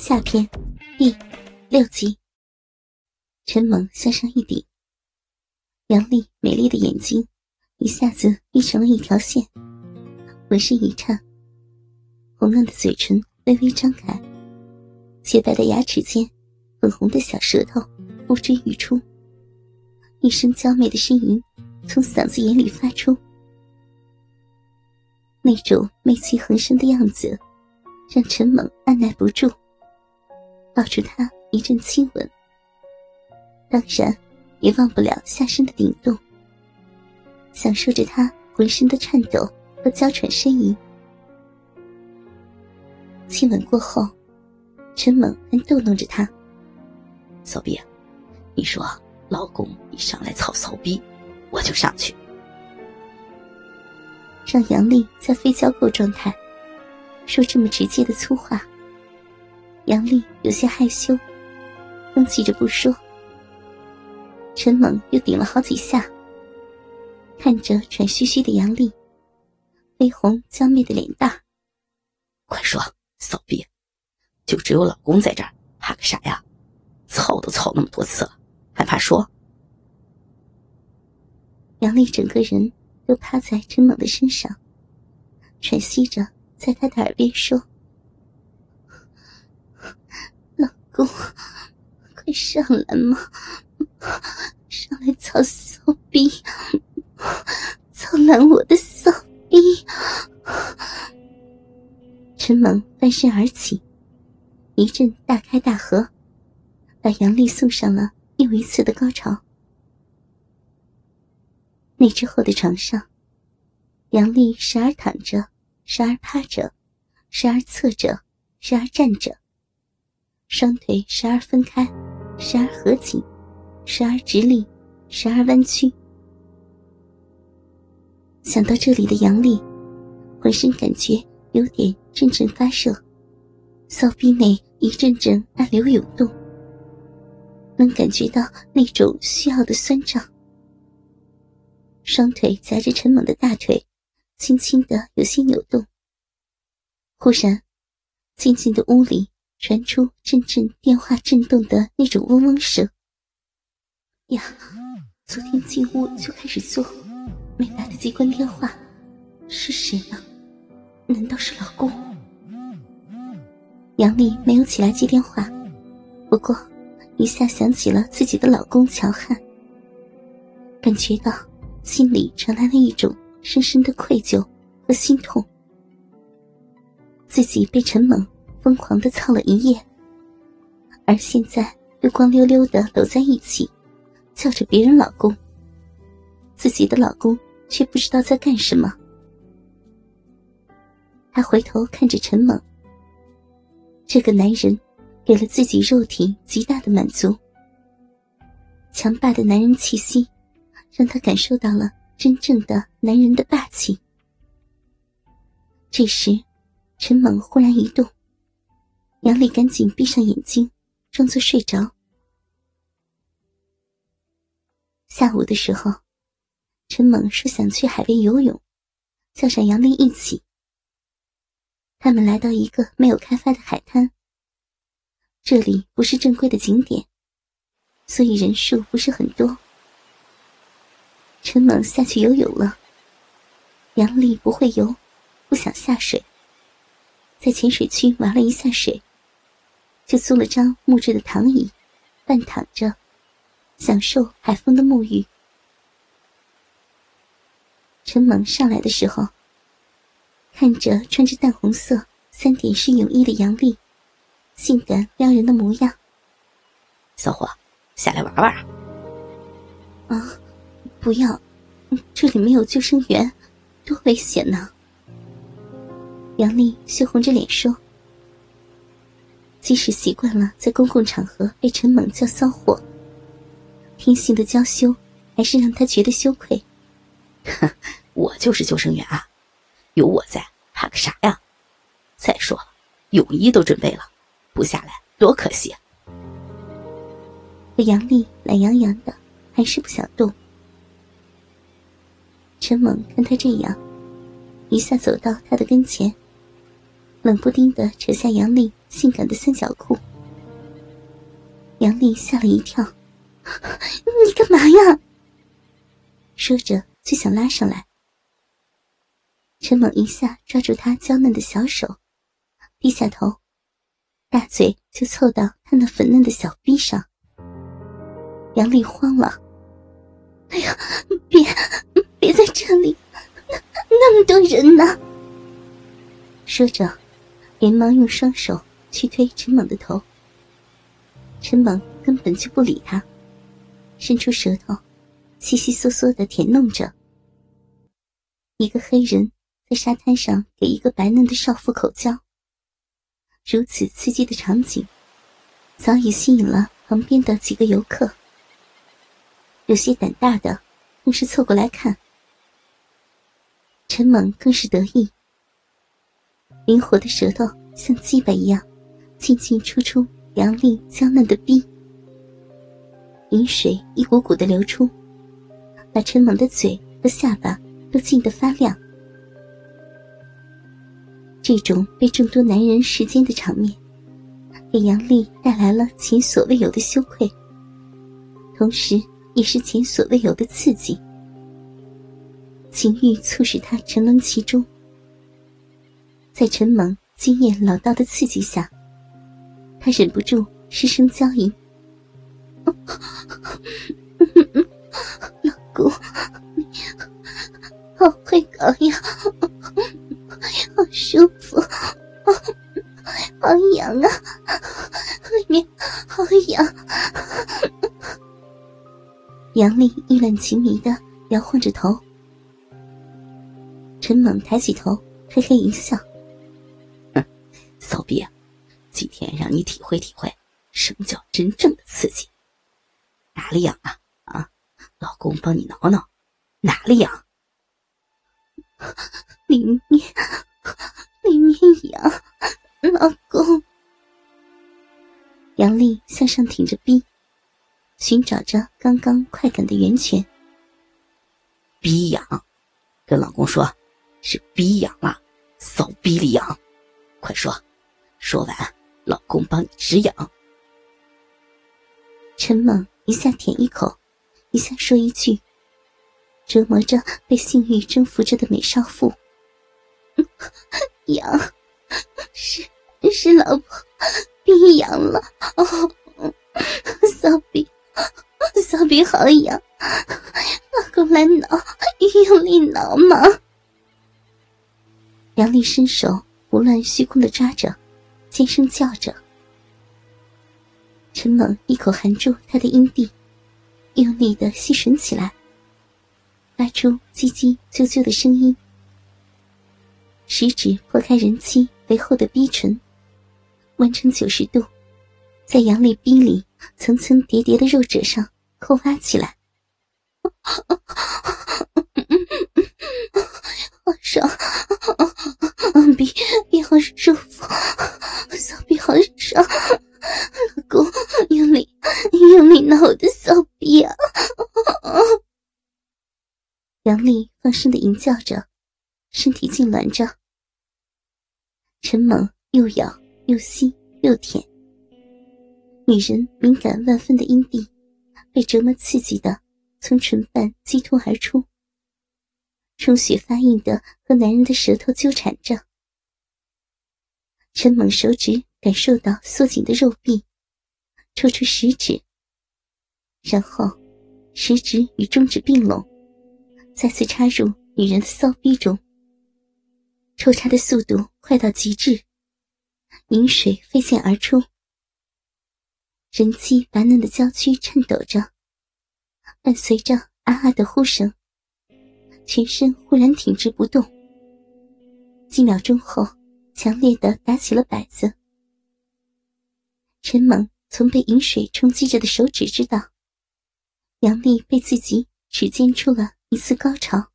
下篇第6集。陈猛向上一顶，杨丽美丽的眼睛一下子闭成了一条线，浑身一颤，红嫩的嘴唇微微张开，洁白的牙齿间粉红的小舌头不追欲出，一声娇媚的呻吟从嗓子眼里发出。那种媚气横生的样子让陈猛按耐不住，抱住她一阵亲吻，当然也忘不了下身的顶动，享受着她浑身的颤抖和娇喘呻吟。亲吻过后，陈猛还逗弄着她： 骚逼，你说老公一上来操骚逼，我就上去。 让杨丽在非交媾状态说这么直接的粗话，杨丽有些害羞，哼气着不说。陈猛又顶了好几下，看着喘吁吁的杨丽，绯红娇媚的脸蛋， 快说，骚逼，就只有老公在这儿，怕个啥呀？操都操那么多次了，还怕说？ 杨丽整个人都趴在陈猛的身上，喘息着在他的耳边说：老公，快上来嘛，上来操骚逼，操烂我的骚逼。陈猛翻身而起，一阵大开大合，把杨丽送上了又一次的高潮。那之后的床上，杨丽时而躺着，时而趴着，时而侧着，时而站着，双腿时而分开，时而合紧，时而直立，时而弯曲。想到这里的杨丽，浑身感觉有点阵阵发热，骚逼内一阵阵暗流涌动，能感觉到那种需要的酸胀。双腿夹着陈猛的大腿，轻轻地有些扭动。忽然，静静的屋里传出阵阵电话震动的那种嗡嗡声。呀，昨天进屋就开始做，没来得及关电话，是谁呢？难道是老公？杨丽没有起来接电话，不过一下想起了自己的老公乔汉，感觉到心里传来了一种深深的愧疚和心痛。自己被陈猛疯狂地操了一夜，而现在又光溜溜地搂在一起，叫着别人老公，自己的老公却不知道在干什么。他回头看着陈猛，这个男人给了自己肉体极大的满足，强大的男人气息让他感受到了真正的男人的霸气。这时陈猛忽然一动，杨丽赶紧闭上眼睛，装作睡着。下午的时候，陈猛说想去海边游泳，叫上杨丽一起。他们来到一个没有开发的海滩，这里不是正规的景点，所以人数不是很多。陈猛下去游泳了，杨丽不会游，不想下水，在浅水区玩了一下水，就租了张木质的躺椅，半躺着，享受海风的沐浴。陈猛上来的时候，看着穿着淡红色3点式泳衣的杨丽，性感撩人的模样。 小伙，下来玩玩啊？ 啊，不要，这里没有救生员，多危险呢。杨丽羞红着脸说，即使习惯了在公共场合被陈猛叫骚货，天性的娇羞还是让她觉得羞愧。 我就是救生员啊，有我在，怕个啥呀？再说了，泳衣都准备了，不下来多可惜啊。 可杨丽懒洋洋的，还是不想动。陈猛看他这样，一下走到他的跟前，冷不丁地扯下杨丽性感的三角裤。杨丽吓了一跳，你干嘛呀？说着就想拉上来。陈猛一下抓住她娇嫩的小手，低下头，大嘴就凑到她那粉嫩的小臂上。杨丽慌了，哎呀，别在这里，那么多人呢。说着连忙用双手去推陈猛的头。陈猛根本就不理他，伸出舌头悉悉嗦嗦地舔弄着。一个黑人在沙滩上给一个白嫩的少妇口交，如此刺激的场景早已吸引了旁边的几个游客，有些胆大的更是凑过来看。陈猛更是得意，灵活的舌头像鸡巴一样进进出出杨丽娇嫩的逼，饮水一股股的流出，把陈猛的嘴和下巴都浸得发亮。这种被众多男人视奸的场面给杨丽带来了前所未有的羞愧，同时也是前所未有的刺激。情欲促使他沉沦其中，在陈猛经验老道的刺激下，他忍不住失声娇吟：老公，你好会搞呀，好舒服，好痒啊，里面好痒。杨丽意乱情迷地摇晃着头。陈猛抬起头嘿嘿一笑： 骚逼啊，今天让你体会体会什么叫真正的刺激。哪里痒啊？啊，老公帮你挠挠，哪里痒？ 里面痒，老公。杨丽向上挺着逼，寻找着刚刚快感的源泉。 逼痒，跟老公说是逼痒了，骚逼里痒，快说，说完老公帮你止痒。 陈猛一下舔一口，一下说一句，折磨着被性欲征服着的美少妇。痒，是老婆逼痒了哦，骚逼好痒，老公来挠，用力挠嘛。杨丽伸手胡乱虚空地抓着，尖声叫着。陈猛一口含住她的阴蒂，用力地吸吮起来，发出叽叽啾啾的声音。食指破开人妻肥厚的逼唇，弯成90度，在杨丽逼里层层叠叠的肉褶上抠挖起来。好爽，逼好舒服，骚逼好爽，老公用力挠我的骚逼啊！杨丽放声地吟叫着，身体痉挛着。陈猛又咬又吸又舔，女人敏感万分的阴蒂被折磨刺激的从唇瓣激突而出，充血发硬的和男人的舌头纠缠着。陈猛手指感受到缩紧的肉壁，抽出食指，然后食指与中指并拢，再次插入女人的骚逼中。抽插的速度快到极致，饮水飞溅而出，人妻白嫩的娇躯颤抖着，伴随着啊啊的呼声，全身忽然挺直不动。几秒钟后，强烈地打起了摆子。陈猛从被饮水冲击着的手指知道，杨丽被自己指尖出了一次高潮。